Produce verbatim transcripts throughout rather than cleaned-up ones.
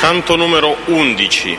Canto numero undici.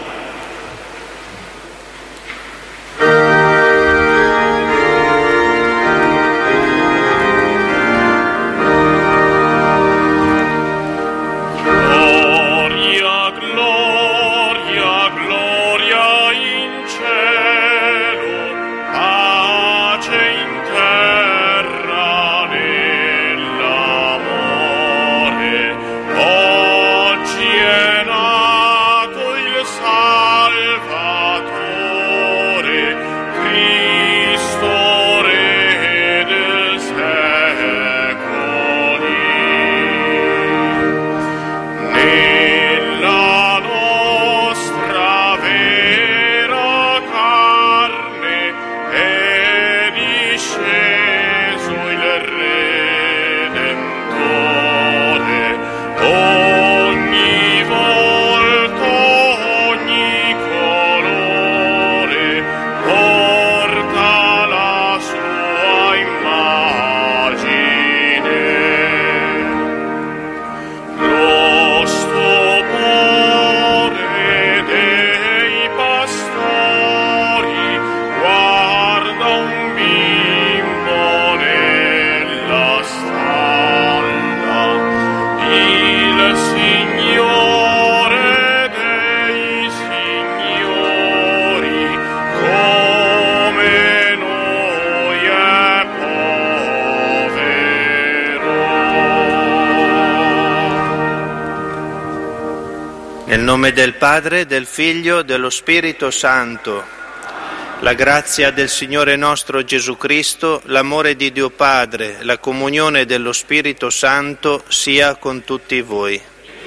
Nel nome del Padre, del Figlio, dello Spirito Santo, la grazia del Signore nostro Gesù Cristo, l'amore di Dio Padre, la comunione dello Spirito Santo sia con tutti voi.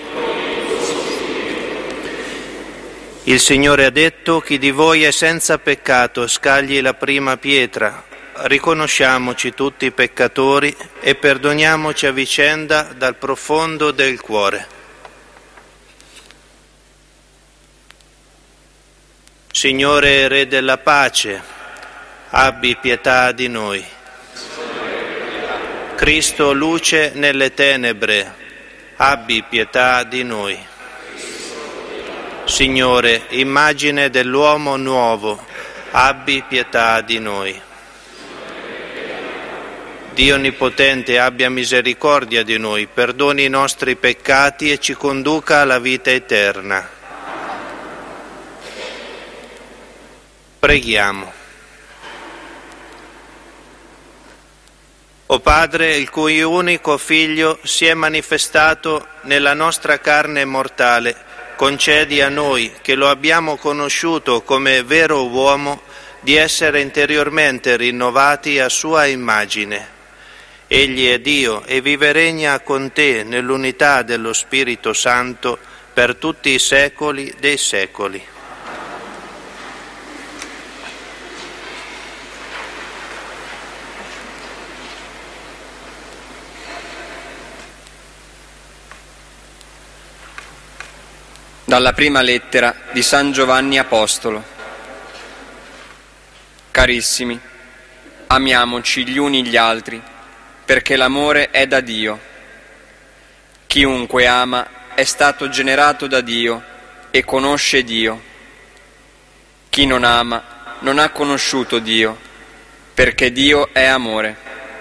Il Signore ha detto: chi di voi è senza peccato scagli la prima pietra. Riconosciamoci tutti peccatori e perdoniamoci a vicenda dal profondo del cuore. Signore Re della pace, abbi pietà di noi. Cristo luce nelle tenebre, abbi pietà di noi. Signore, immagine dell'uomo nuovo, abbi pietà di noi. Dio Onnipotente, abbia misericordia di noi, perdoni i nostri peccati e ci conduca alla vita eterna. Preghiamo. O Padre, il cui unico Figlio si è manifestato nella nostra carne mortale, concedi a noi, che lo abbiamo conosciuto come vero uomo, di essere interiormente rinnovati a sua immagine. Egli è Dio e vive e regna con te nell'unità dello Spirito Santo per tutti i secoli dei secoli. Dalla prima lettera di San Giovanni Apostolo. Carissimi, amiamoci gli uni gli altri, perché l'amore è da Dio. Chiunque ama è stato generato da Dio e conosce Dio. Chi non ama non ha conosciuto Dio, perché Dio è amore.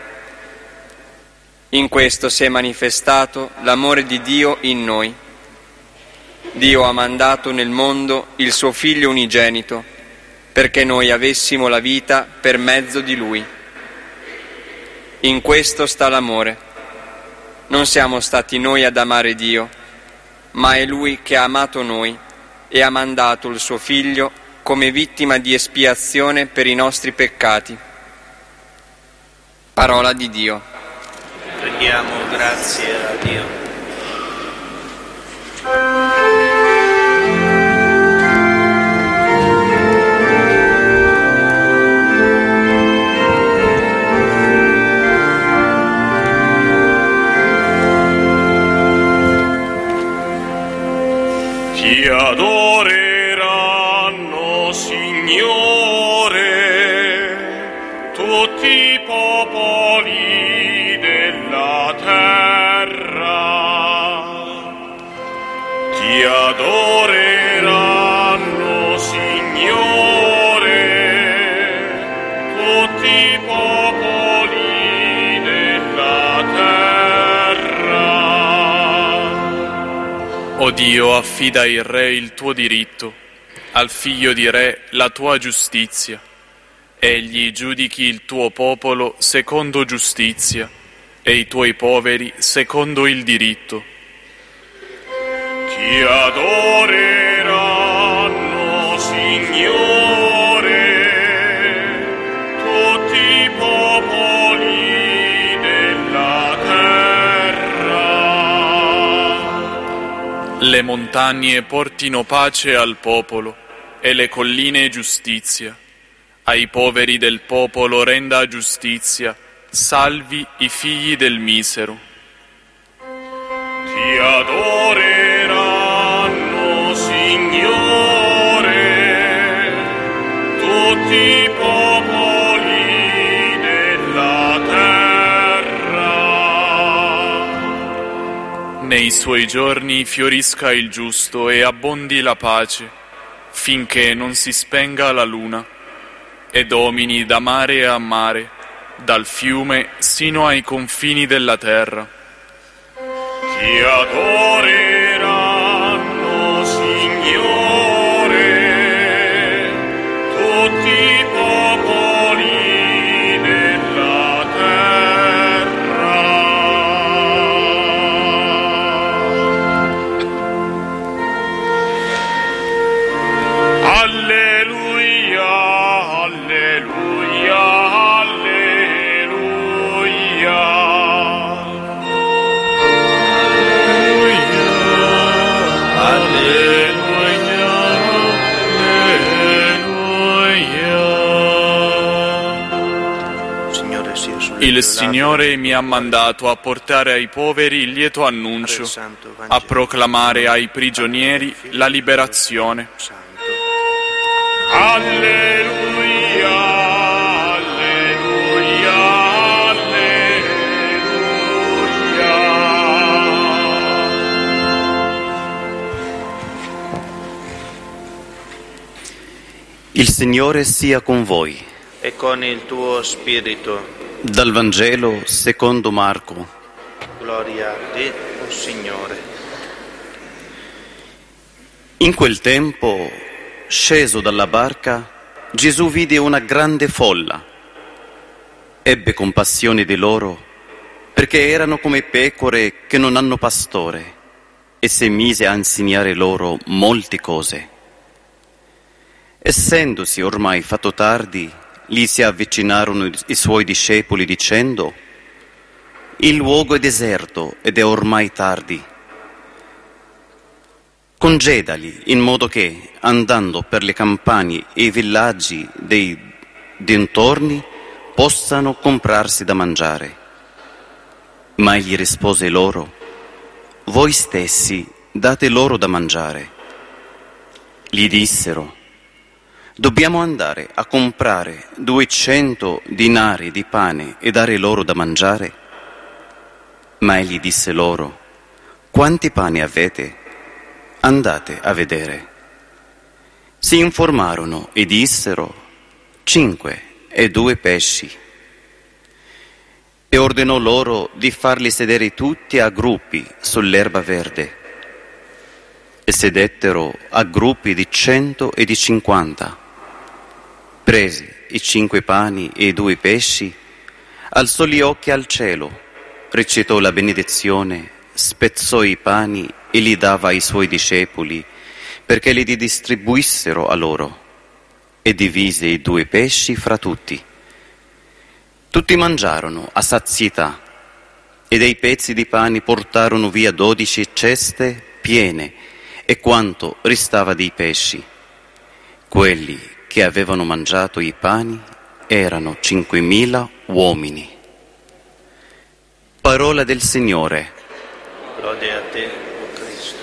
In questo si è manifestato l'amore di Dio in noi. Dio ha mandato nel mondo il suo Figlio unigenito, perché noi avessimo la vita per mezzo di Lui. In questo sta l'amore. Non siamo stati noi ad amare Dio, ma è Lui che ha amato noi e ha mandato il suo Figlio come vittima di espiazione per i nostri peccati. Parola di Dio. Rendiamo grazie a Dio. Ti adoreranno, Signore, tutti i popoli della terra. Ti adoreranno, Signore, tutti i popoli della terra. O Dio, affida ai re il tuo diritto, al figlio di re la tua giustizia. Egli giudichi il tuo popolo secondo giustizia e i tuoi poveri secondo il diritto. Ti adoreranno, Signore, tutti i popoli della terra. Le montagne portino pace al popolo e le colline giustizia. Ai poveri del popolo renda giustizia, salvi i figli del misero. Ti adoreranno, Signore, tutti i popoli della terra. Nei suoi giorni fiorisca il giusto e abbondi la pace, finché non si spenga la luna, e domini da mare a mare, dal fiume sino ai confini della terra. Ti adoreranno, Signore, tutti i popoli della terra. Alleluia, alleluia, alleluia. Il Signore mi ha mandato a portare ai poveri il lieto annuncio, a proclamare ai prigionieri la liberazione. Alleluia, alleluia, alleluia. Il Signore sia con voi. E con il tuo spirito. Dal Vangelo secondo Marco. Gloria a te, o Signore. In quel tempo, sceso dalla barca, Gesù vide una grande folla. Ebbe compassione di loro, perché erano come pecore che non hanno pastore, e si mise a insegnare loro molte cose. Essendosi ormai fatto tardi, gli si avvicinarono i suoi discepoli dicendo: «Il luogo è deserto ed è ormai tardi. Congedali in modo che, andando per le campagne e i villaggi dei dintorni, possano comprarsi da mangiare». Ma egli rispose loro: «Voi stessi date loro da mangiare». Gli dissero: «Dobbiamo andare a comprare duecento dinari di pane e dare loro da mangiare?» Ma egli disse loro: «Quanti pani avete? Andate a vedere». Si informarono e dissero: «Cinque e due pesci». E ordinò loro di farli sedere tutti a gruppi sull'erba verde. E sedettero a gruppi di cento e di cinquanta. Presi i cinque pani e i due pesci, alzò gli occhi al cielo, recitò la benedizione, spezzò i pani e li dava ai suoi discepoli perché li distribuissero a loro, e divise i due pesci fra tutti. Tutti mangiarono a sazietà, e dei pezzi di pani portarono via dodici ceste piene, e quanto restava dei pesci. Quelli che avevano mangiato i pani erano cinquemila uomini. Parola del Signore. Lode a te, o Cristo.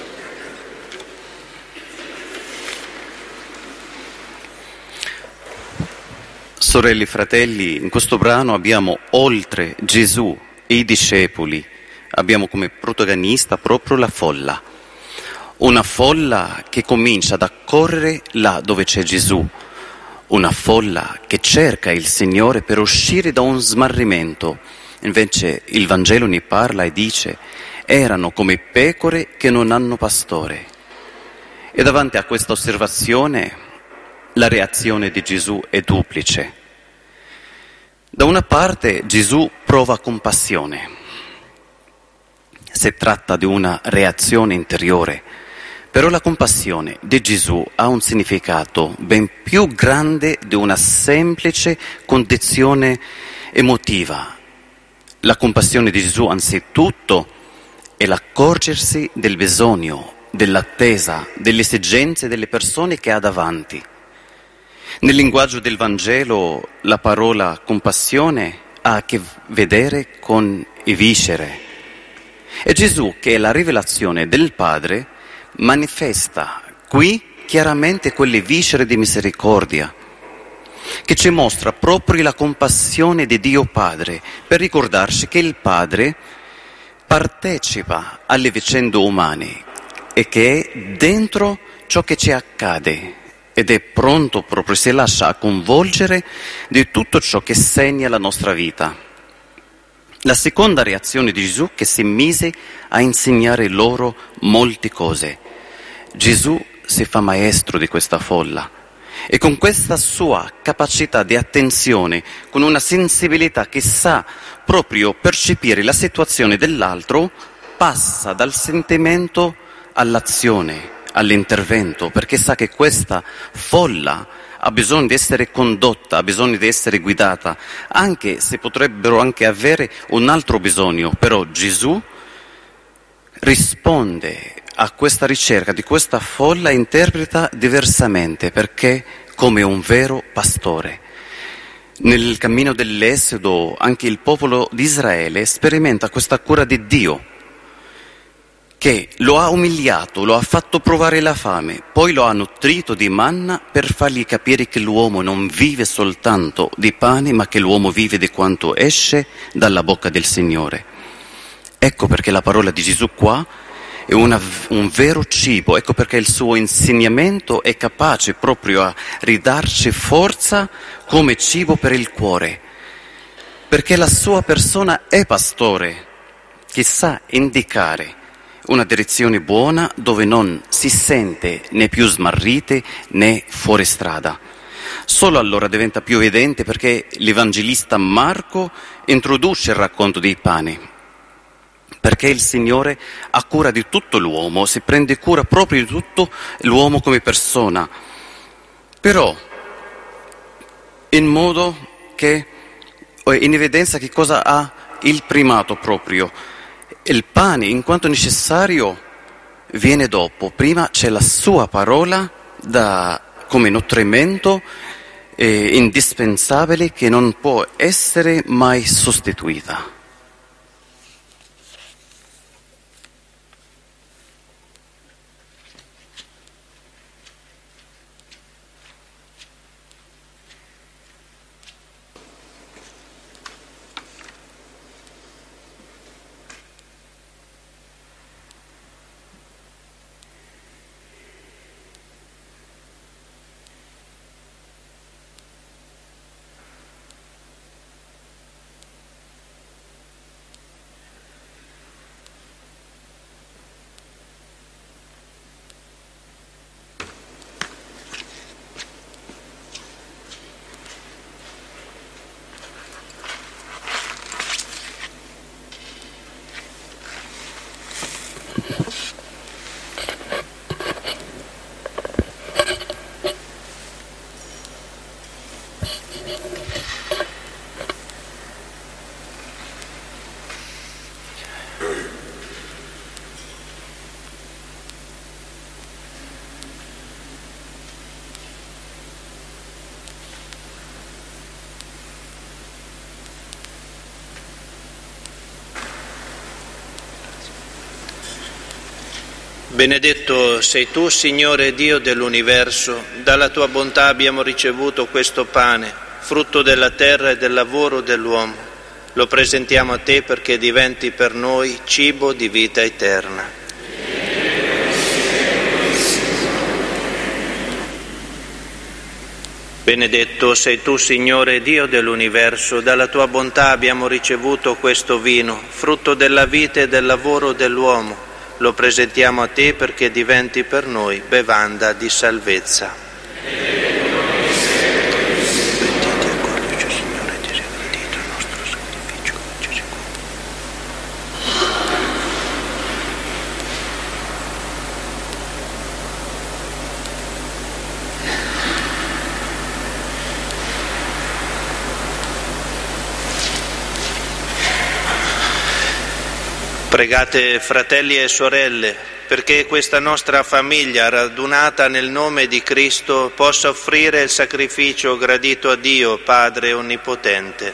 Sorelle e fratelli, in questo brano abbiamo, oltre Gesù e i discepoli, abbiamo come protagonista proprio la folla. una folla che comincia ad accorrere là dove c'è Gesù, una folla che cerca il Signore per uscire da un smarrimento. Invece il Vangelo ne parla e dice: erano come pecore che non hanno pastore. E davanti a questa osservazione la reazione di Gesù è duplice. Da una parte Gesù prova compassione. Si tratta di una reazione interiore, però la compassione di Gesù ha un significato ben più grande di una semplice condizione emotiva. La compassione di Gesù, anzitutto, è l'accorgersi del bisogno, dell'attesa, delle esigenze delle persone che ha davanti. Nel linguaggio del Vangelo la parola compassione ha a che vedere con i viscere. E Gesù, che è la rivelazione del Padre, manifesta qui chiaramente quelle viscere di misericordia, che ci mostra proprio la compassione di Dio Padre, per ricordarci che il Padre partecipa alle vicende umane e che è dentro ciò che ci accade ed è pronto proprio, si lascia coinvolgere di tutto ciò che segna la nostra vita. La seconda reazione di Gesù, che si mise a insegnare loro molte cose. Gesù si fa maestro di questa folla e con questa sua capacità di attenzione, con una sensibilità che sa proprio percepire la situazione dell'altro, passa dal sentimento all'azione, all'intervento, perché sa che questa folla ha bisogno di essere condotta, ha bisogno di essere guidata, anche se potrebbero anche avere un altro bisogno, però Gesù risponde a questa ricerca di questa folla, interpreta diversamente, perché come un vero pastore. Nel cammino dell'Esodo anche il popolo di Israele sperimenta questa cura di Dio, che lo ha umiliato, lo ha fatto provare la fame, poi lo ha nutrito di manna per fargli capire che l'uomo non vive soltanto di pane, ma che l'uomo vive di quanto esce dalla bocca del Signore. Ecco perché la parola di Gesù qua è una, un vero cibo, ecco perché il suo insegnamento è capace proprio a ridarci forza come cibo per il cuore, perché la sua persona è pastore, che sa indicare una direzione buona dove non si sente né più smarrite né fuori strada. Solo allora diventa più evidente perché l'Evangelista Marco introduce il racconto dei pani, perché il Signore ha cura di tutto l'uomo, si prende cura proprio di tutto l'uomo come persona, però in modo che, in evidenza che cosa ha il primato proprio. Il pane, in quanto necessario, viene dopo. Prima c'è la sua parola da, come nutrimento eh, indispensabile che non può essere mai sostituita. Benedetto sei tu, Signore Dio dell'universo, dalla tua bontà abbiamo ricevuto questo pane, frutto della terra e del lavoro dell'uomo. Lo presentiamo a te perché diventi per noi cibo di vita eterna. Benedetto sei tu, Signore, Dio dell'universo, dalla tua bontà abbiamo ricevuto questo vino, frutto della vita e del lavoro dell'uomo. Lo presentiamo a te perché diventi per noi bevanda di salvezza. Pregate, fratelli e sorelle, perché questa nostra famiglia, radunata nel nome di Cristo, possa offrire il sacrificio gradito a Dio, Padre Onnipotente.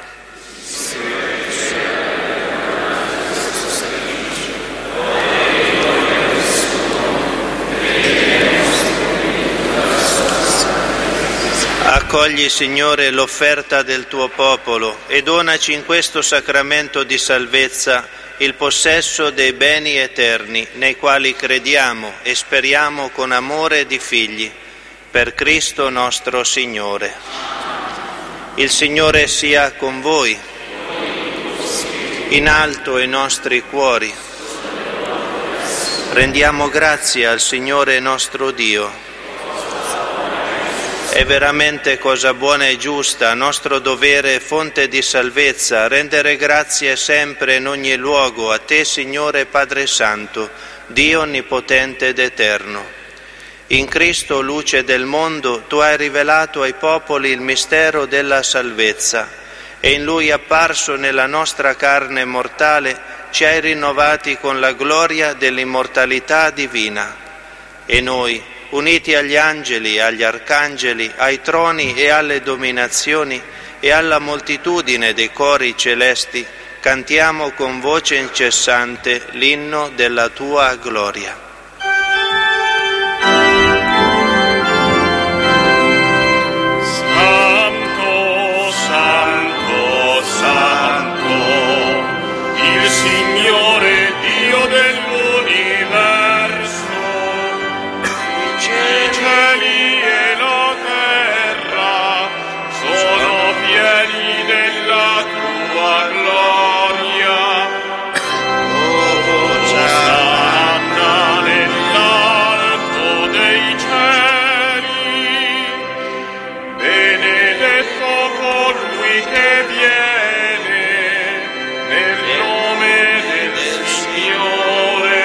Accogli, Signore, l'offerta del tuo popolo e donaci in questo sacramento di salvezza il possesso dei beni eterni nei quali crediamo e speriamo con amore di figli, per Cristo nostro Signore. Il Signore sia con voi, in alto i nostri cuori. Rendiamo grazie al Signore nostro Dio. È veramente cosa buona e giusta, nostro dovere e fonte di salvezza, rendere grazie sempre in ogni luogo a te, Signore Padre Santo, Dio onnipotente ed eterno. In Cristo, luce del mondo, tu hai rivelato ai popoli il mistero della salvezza e in Lui apparso nella nostra carne mortale ci hai rinnovati con la gloria dell'immortalità divina. E noi, uniti agli angeli, agli arcangeli, ai troni e alle dominazioni e alla moltitudine dei cori celesti, cantiamo con voce incessante l'inno della tua gloria. Santo, Santo, Santo, il Signore Dio dell'universo. I cieli e la terra sono pieni della tua gloria. Osanna nell'alto dei cieli. Benedetto colui che viene nel nome del Signore.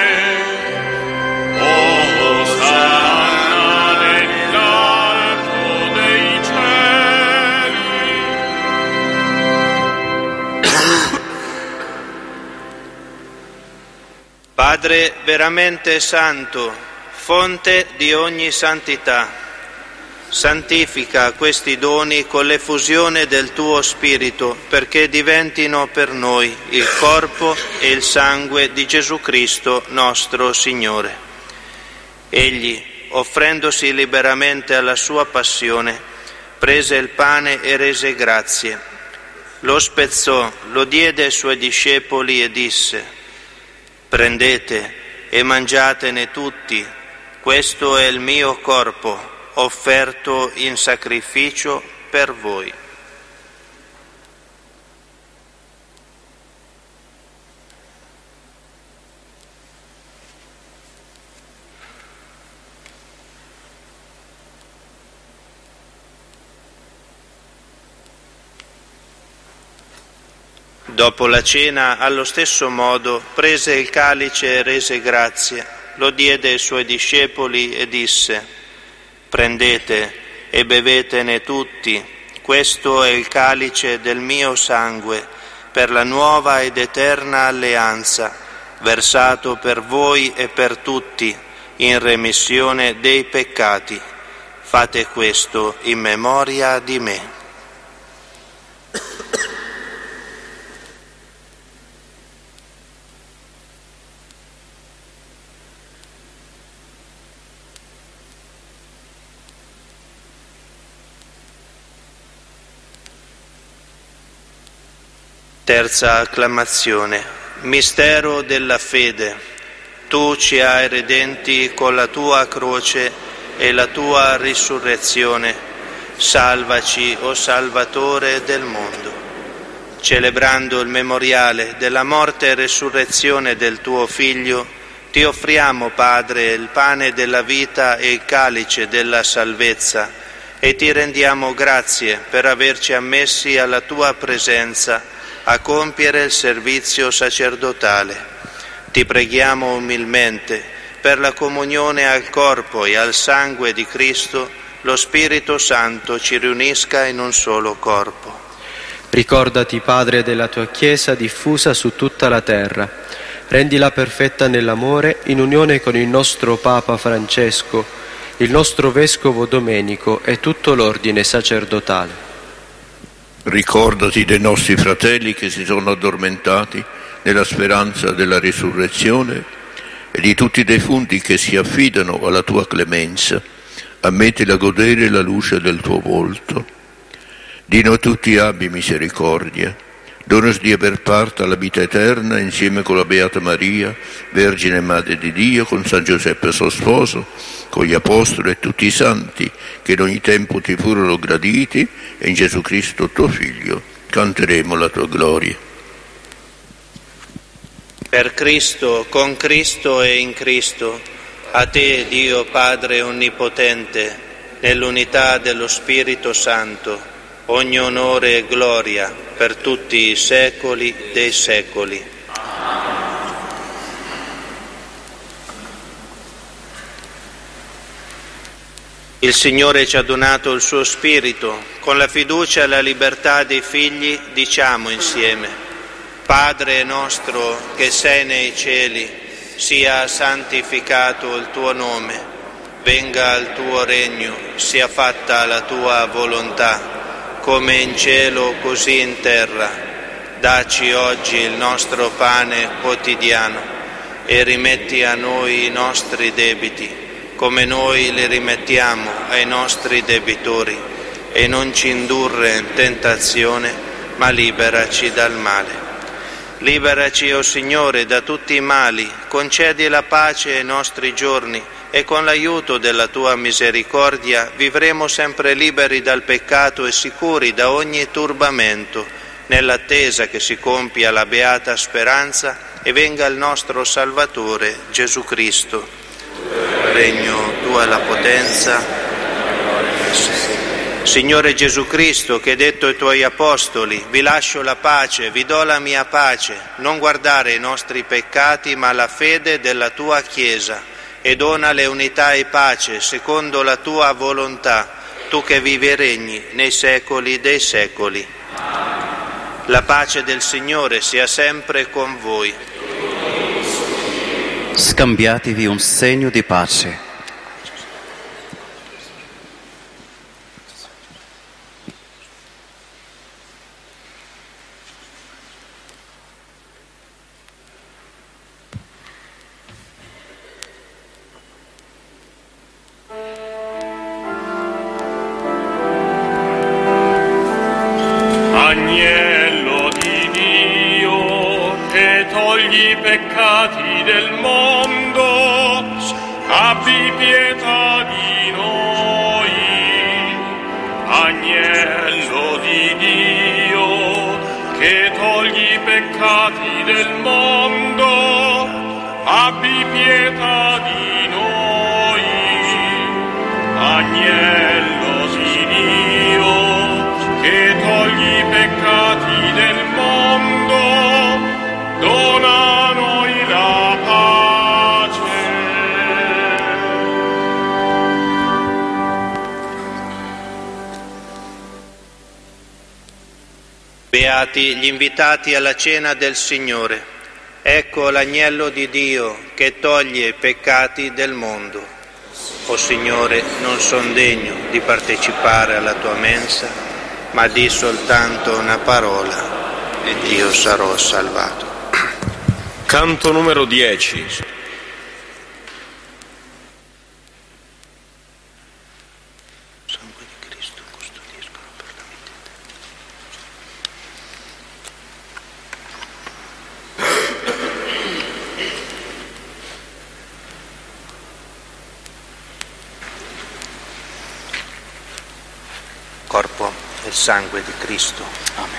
Osanna nell'alto dei cieli. Padre veramente santo, fonte di ogni santità, santifica questi doni con l'effusione del tuo Spirito, perché diventino per noi il corpo e il sangue di Gesù Cristo nostro Signore. Egli, offrendosi liberamente alla sua passione, prese il pane e rese grazie. Lo spezzò, lo diede ai suoi discepoli e disse: prendete e mangiatene tutti, questo è il mio corpo, offerto in sacrificio per voi. Dopo la cena, allo stesso modo, prese il calice e rese grazie, lo diede ai suoi discepoli e disse: prendete e bevetene tutti, questo è il calice del mio sangue, per la nuova ed eterna alleanza, versato per voi e per tutti, in remissione dei peccati. Fate questo in memoria di me. Terza acclamazione. Mistero della fede. Tu ci hai redenti con la tua croce e la tua risurrezione. Salvaci, o Salvatore del mondo. Celebrando il memoriale della morte e resurrezione del tuo Figlio, ti offriamo, Padre, il pane della vita e il calice della salvezza, e ti rendiamo grazie per averci ammessi alla tua presenza a compiere il servizio sacerdotale. Ti preghiamo umilmente per la comunione al corpo e al sangue di Cristo, lo Spirito Santo ci riunisca in un solo corpo. Ricordati, Padre, della tua Chiesa diffusa su tutta la terra. Rendila perfetta nell'amore, in unione con il nostro Papa Francesco, il nostro Vescovo Domenico e tutto l'ordine sacerdotale. Ricordati dei nostri fratelli che si sono addormentati nella speranza della risurrezione e di tutti i defunti che si affidano alla tua clemenza. Ammettili a godere la luce del tuo volto. Di noi tutti abbi misericordia. Donaci di aver parte alla vita eterna insieme con la Beata Maria, Vergine Madre di Dio, con San Giuseppe suo sposo, con gli Apostoli e tutti i santi che in ogni tempo ti furono graditi, e in Gesù Cristo tuo Figlio canteremo la tua gloria. Per Cristo, con Cristo e in Cristo, a te, Dio Padre Onnipotente, nell'unità dello Spirito Santo, ogni onore e gloria per tutti i secoli dei secoli. Il Signore ci ha donato il suo Spirito. Con la fiducia e la libertà dei figli diciamo insieme: Padre nostro che sei nei cieli, sia santificato il tuo nome, venga il tuo regno, sia fatta la tua volontà, come in cielo così in terra. Dacci oggi il nostro pane quotidiano e rimetti a noi i nostri debiti, come noi li rimettiamo ai nostri debitori, e non ci indurre in tentazione, ma liberaci dal male. Liberaci, o Signore, da tutti i mali, concedi la pace ai nostri giorni, e con l'aiuto della tua misericordia vivremo sempre liberi dal peccato e sicuri da ogni turbamento, nell'attesa che si compia la beata speranza e venga il nostro Salvatore Gesù Cristo. Regno tua la potenza. Signore Gesù Cristo, che hai detto ai tuoi apostoli: vi lascio la pace, vi do la mia pace, non guardare i nostri peccati ma la fede della tua Chiesa, e donale unità e pace secondo la tua volontà, tu che vivi e regni nei secoli dei secoli. La pace del Signore sia sempre con voi. Scambiatevi un segno di pace. Agnello di Dio che togli i peccati del mondo, abbi pietà di noi. Agnello di Dio che togli i peccati del mondo, abbi pietà di noi. Agnello di Dio che togli i peccati del mondo, dona a noi la pace. Beati gli invitati alla cena del Signore. Ecco l'agnello di Dio che toglie i peccati del mondo. O Signore, non son degno di partecipare alla tua mensa, ma di soltanto una parola ed io sarò salvato. Canto numero dieci. Sangue di Cristo custodiscono per la vita eterna. del sangue di Cristo. Amen.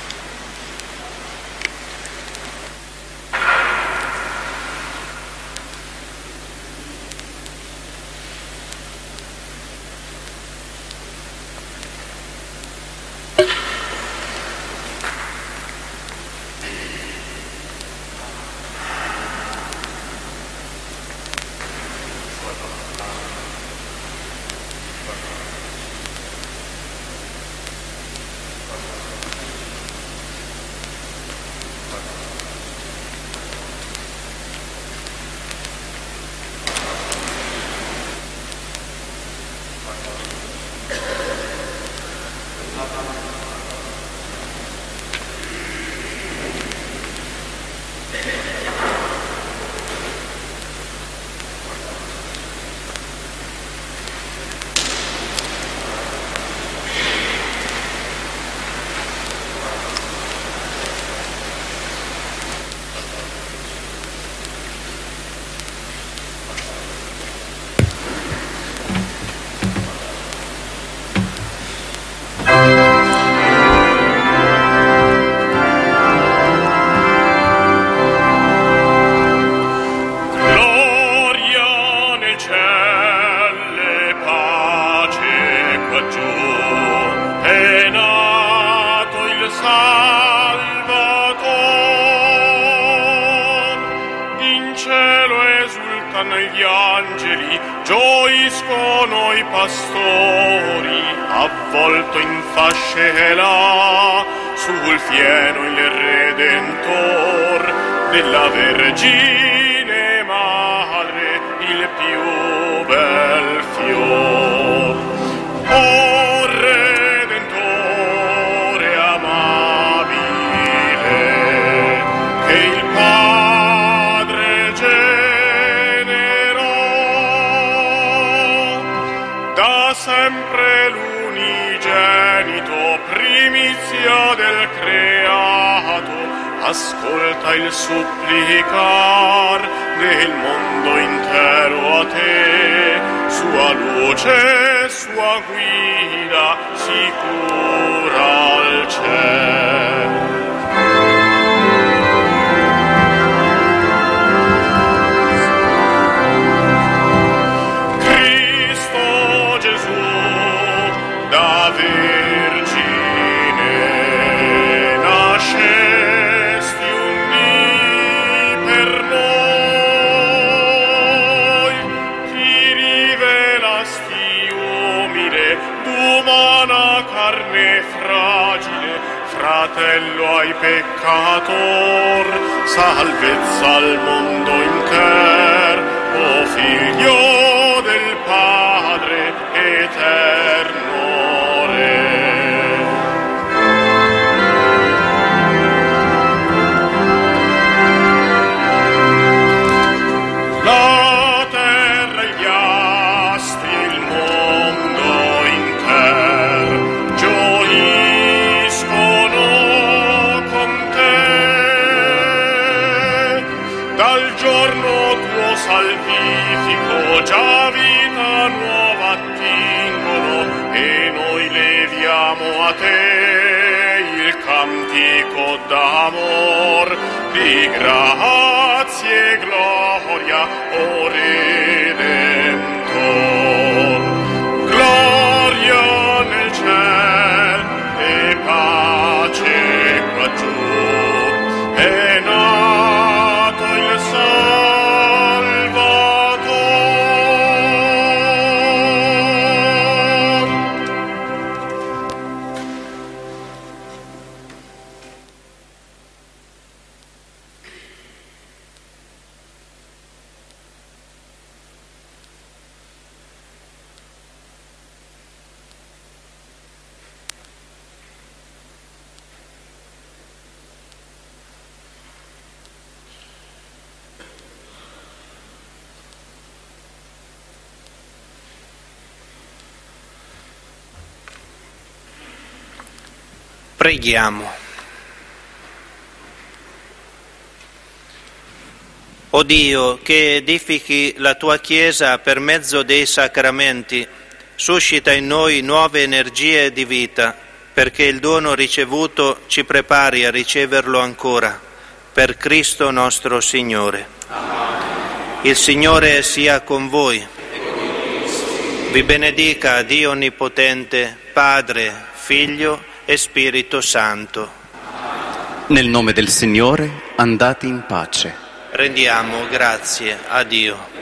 gli angeli, gioiscono i pastori, avvolto in fasce là, sul fieno il Redentor della Vergine Madre, il più bel fior. O Redentore amabile, che il Padre generò, da sempre l'unigenito, primizia del creato, ascolta il supplicar del mondo intero a te, sua luce, sua guida sicura al cielo. Cristo Gesù da Vergine nascesti unì per noi, ti rivelasti umile, d'umana carne fragile, fratello ai peccator, salvezza al mondo inter, o figlio del Padre eterno Re. La terra e gli astri, il mondo inter, gioiscono con te, dal giorno tuo salvifico già vita nuova attingono, e noi leviamo a te il cantico d'amor, di grazie e gloria, o Redentor. Gloria nel ciel e pace qua giù, è nato il Salvatore. Preghiamo. O Dio, che edifichi la tua Chiesa per mezzo dei sacramenti, suscita in noi nuove energie di vita, perché il dono ricevuto ci prepari a riceverlo ancora, per Cristo nostro Signore. Il Signore sia con voi. Vi benedica Dio Onnipotente, Padre, Figlio e Spirito Santo. Nel nome del Signore andate in pace. Rendiamo grazie a Dio.